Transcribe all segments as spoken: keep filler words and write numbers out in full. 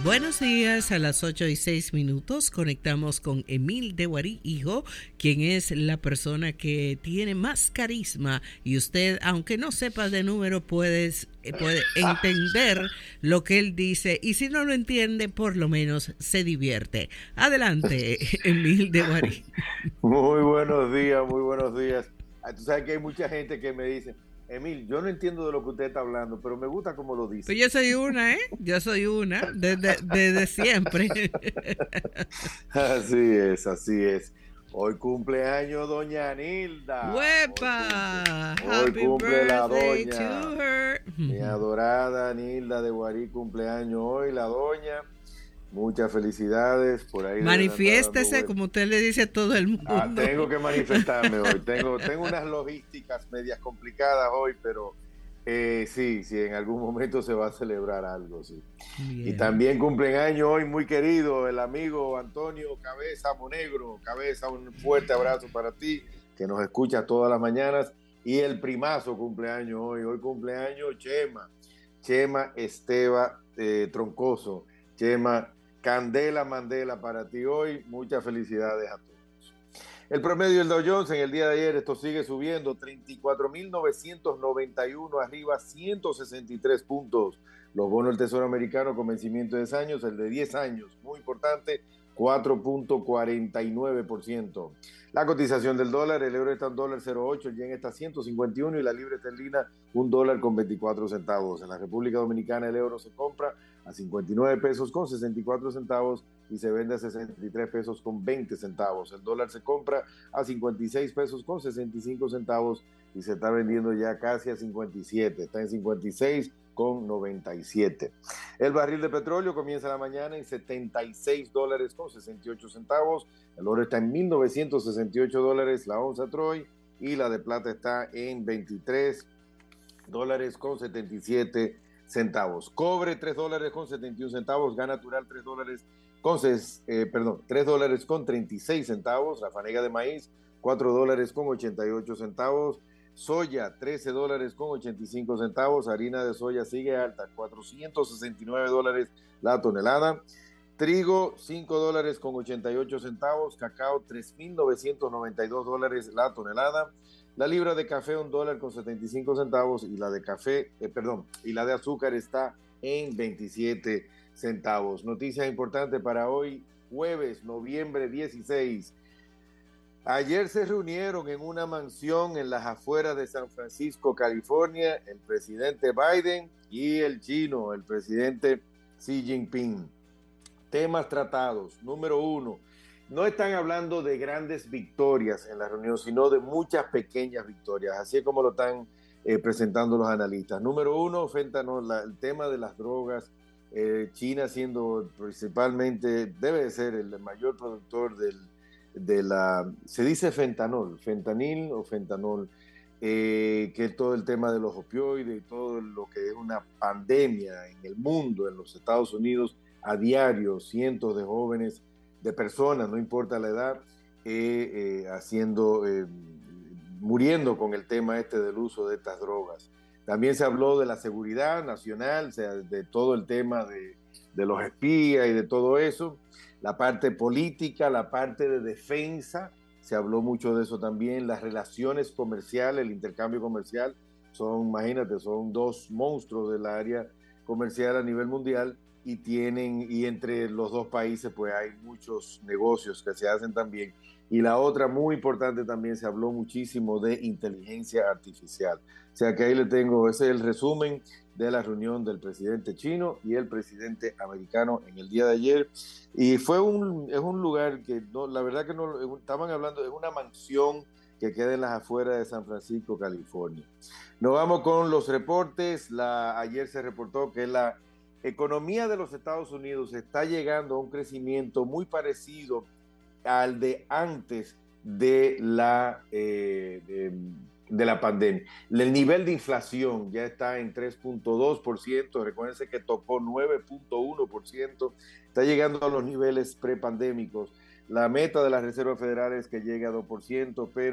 Buenos días, a las ocho y seis minutos conectamos con Emil de Guarí, hijo, quien es la persona que tiene más carisma y usted, aunque no sepa de número, puedes, puede entender lo que él dice y si no lo entiende, por lo menos se divierte. Adelante, Emil de Guarí. Muy buenos días, muy buenos días. Tú sabes que hay mucha gente que me dice, Emil, yo no entiendo de lo que usted está hablando, pero me gusta cómo lo dice. Pues yo soy una, ¿eh? Yo soy una, desde, desde siempre. Así es, así es. Hoy cumpleaños doña Nilda. ¡Huepa! Hoy cumple, hoy Happy cumple la birthday doña. to her. Mi adorada Nilda de Guarí, cumpleaños hoy, la doña. Muchas felicidades por ahí. Manifiéstese como usted le dice a todo el mundo. Ah, tengo que manifestarme hoy. Tengo, tengo unas logísticas medias complicadas hoy, pero eh, sí, sí, en algún momento se va a celebrar algo, sí. Bien. Y también cumplen años hoy, muy querido, el amigo Antonio Cabeza Monegro. Cabeza, un fuerte abrazo para ti, que nos escucha todas las mañanas. Y el primazo cumpleaños hoy. Hoy cumpleaños Chema. Chema Esteba eh, Troncoso. Chema Candela Mandela para ti hoy, muchas felicidades a todos. El promedio del Dow Jones en el día de ayer, esto sigue subiendo, treinta y cuatro mil novecientos noventa y uno, arriba ciento sesenta y tres puntos. Los bonos del Tesoro Americano con vencimiento de diez años, el de diez años, muy importante, cuatro punto cuarenta y nueve por ciento. La cotización del dólar, el euro está en dólar cero ocho, el yen está ciento cincuenta y uno y la libra esterlina un dólar con veinticuatro centavos. En la República Dominicana el euro se compra a cincuenta y nueve pesos con sesenta y cuatro centavos y se vende a sesenta y tres pesos con veinte centavos. El dólar se compra a cincuenta y seis pesos con sesenta y cinco centavos y se está vendiendo ya casi a cincuenta y siete, está en cincuenta y seis con noventa y siete. El barril de petróleo comienza la mañana en setenta y seis dólares con sesenta y ocho centavos. El oro está en mil novecientos sesenta y ocho dólares la onza Troy y la de plata está en veintitrés dólares con setenta y siete centavos. Cobre tres dólares con setenta y uno centavos, gas natural tres dólares con eh, perdón, tres dólares con treinta y seis centavos, la fanega de maíz cuatro dólares con ochenta y ocho centavos. Soya, trece dólares con ochenta y cinco centavos. Harina de soya sigue alta, cuatrocientos sesenta y nueve dólares la tonelada. Trigo, cinco dólares con ochenta y ocho centavos. Cacao, tres mil novecientos noventa y dos dólares la tonelada. La libra de café, un dólar con setenta y cinco centavos. Y la de café, eh, perdón, y la de azúcar está en veintisiete centavos. Noticias importantes para hoy, jueves, noviembre dieciséis. Ayer se reunieron en una mansión en las afueras de San Francisco, California, el presidente Biden y el chino, el presidente Xi Jinping. Temas tratados. Número uno, no están hablando de grandes victorias en la reunión, sino de muchas pequeñas victorias, así es como lo están eh, presentando los analistas. Número uno, fentanol, la, el tema de las drogas. Eh, China siendo principalmente, debe de ser el mayor productor del de la, se dice fentanol, fentanil o fentanol, eh, que es todo el tema de los opioides y todo lo que es una pandemia en el mundo, en los Estados Unidos, a diario, cientos de jóvenes, de personas, no importa la edad, eh, eh, haciendo, eh, muriendo con el tema este del uso de estas drogas. También se habló de la seguridad nacional, o sea, de todo el tema de, de los espías y de todo eso. La parte política, la parte de defensa, se habló mucho de eso también, las relaciones comerciales, el intercambio comercial, son, imagínate, son dos monstruos del área comercial a nivel mundial y tienen, y entre los dos países pues hay muchos negocios que se hacen también. Y la otra muy importante también, se habló muchísimo de inteligencia artificial. O sea que ahí le tengo, ese es el resumen de la reunión del presidente chino y el presidente americano en el día de ayer. Y fue un, es un lugar que, no, la verdad que no, estaban hablando, es una mansión que queda en las afueras de San Francisco, California. Nos vamos con los reportes. La, ayer se reportó que la economía de los Estados Unidos está llegando a un crecimiento muy parecido al de antes de la, eh, de, de la pandemia. El nivel de inflación ya está en tres punto dos por ciento, recuérdense que tocó nueve punto uno por ciento, está llegando a los niveles prepandémicos. La meta de la Reserva Federal es que llegue a dos por ciento, pero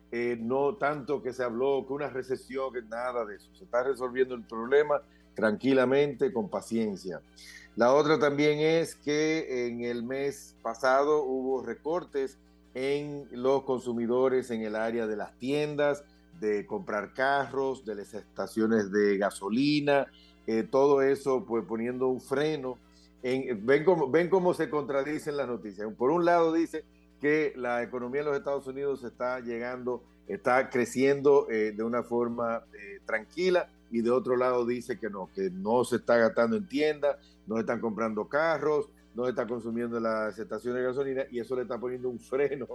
eh, no tanto que se habló que una recesión, que nada de eso. Se está resolviendo el problema tranquilamente, con paciencia. La otra también es que en el mes pasado hubo recortes en los consumidores en el área de las tiendas, de comprar carros, de las estaciones de gasolina, eh, todo eso pues poniendo un freno. En, ven, cómo, ven cómo se contradicen las noticias. Por un lado dice que la economía de los Estados Unidos está llegando, está creciendo eh, de una forma eh, tranquila, y de otro lado dice que no, que no se está gastando en tiendas, no se están comprando carros, no se está consumiendo las estaciones de gasolina, y eso le está poniendo un freno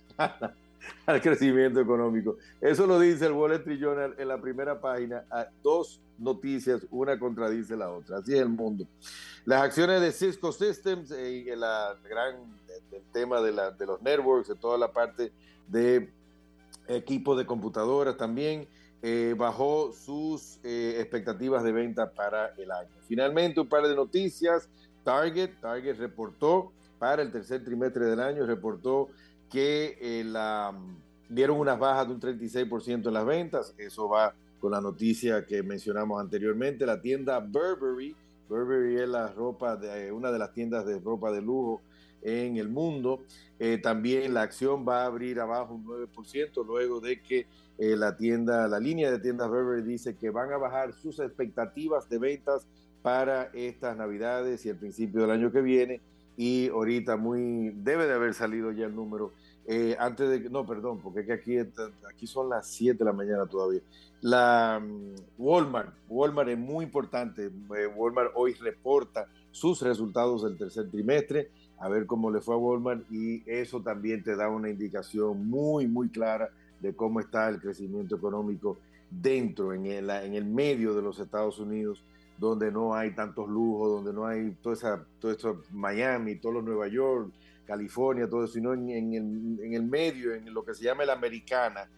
al crecimiento económico. Eso lo dice el Wall Street Journal en la primera página. A dos noticias, una contradice la otra. Así es el mundo. Las acciones de Cisco Systems, eh, la gran, el tema de, la, de los networks, de toda la parte de equipos de computadoras también, eh, bajó sus eh, expectativas de venta para el año. Finalmente, un par de noticias. Target, Target reportó para el tercer trimestre del año, reportó que eh, la, dieron unas bajas de un treinta y seis por ciento en las ventas. Eso va con la noticia que mencionamos anteriormente. La tienda Burberry, Burberry es la ropa de, una de las tiendas de ropa de lujo en el mundo. Eh, también la acción va a abrir abajo un nueve por ciento luego de que eh, la tienda, la línea de tiendas Burberry dice que van a bajar sus expectativas de ventas para estas navidades y el principio del año que viene. Y ahorita muy debe de haber salido ya el número eh, antes de no perdón porque es que aquí aquí son las siete de la mañana todavía. La um, Walmart Walmart es muy importante. eh, Walmart hoy reporta sus resultados del tercer trimestre, a ver cómo le fue a Walmart, y eso también te da una indicación muy muy clara de cómo está el crecimiento económico dentro en el, en el medio de los Estados Unidos, donde no hay tantos lujos, donde no hay toda esa, todo eso, Miami, todo lo Nueva York, California, todo eso, sino en, en, el, en el medio, en lo que se llama la americana,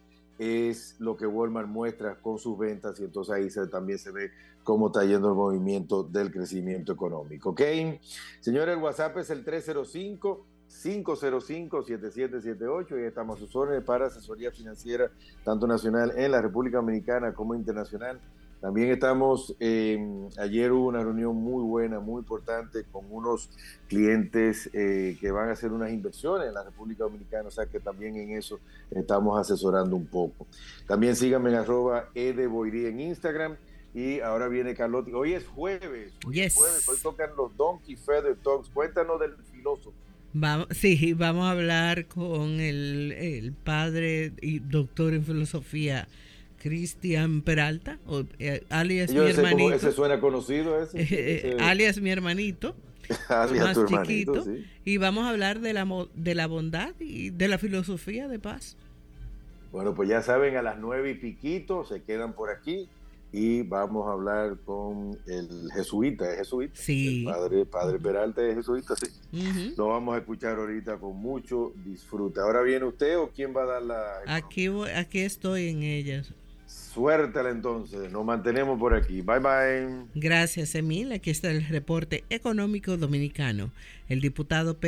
es lo que Walmart muestra con sus ventas, y entonces ahí se, también se ve cómo está yendo el movimiento del crecimiento económico. ¿Ok? Señores, el WhatsApp es el tres cero cinco, cinco cero cinco, siete siete siete ocho, y estamos a sus órdenes para asesoría financiera, tanto nacional en la República Dominicana como internacional. También estamos, eh, ayer hubo una reunión muy buena, muy importante, con unos clientes eh, que van a hacer unas inversiones en la República Dominicana, o sea que también en eso estamos asesorando un poco. También síganme en arroba edeboirí en Instagram, y ahora viene Carlotti. Hoy es jueves, hoy, yes. es jueves, hoy tocan los Donkey Feather Talks. Cuéntanos del filósofo. Vamos, sí, vamos a hablar con el, el padre y doctor en filosofía, Cristian Peralta, o, eh, alias Yo mi ese, hermanito. Ese suena conocido, ese. Eh, ese. alias mi hermanito, alias más tu chiquito. hermanito, sí. Y vamos a hablar de la, de la bondad y de la filosofía de paz. Bueno, pues ya saben, a las nueve y piquito se quedan por aquí y vamos a hablar con el jesuita, ¿es jesuita? Sí. El padre, padre Peralta es jesuita, sí. Uh-huh. Lo vamos a escuchar ahorita con mucho disfrute. ¿Ahora viene usted o quién va a dar la...? Aquí, voy, aquí estoy en ellas. Suértela entonces, nos mantenemos por aquí. Bye bye. Gracias, Emil. Aquí está el reporte económico dominicano. El diputado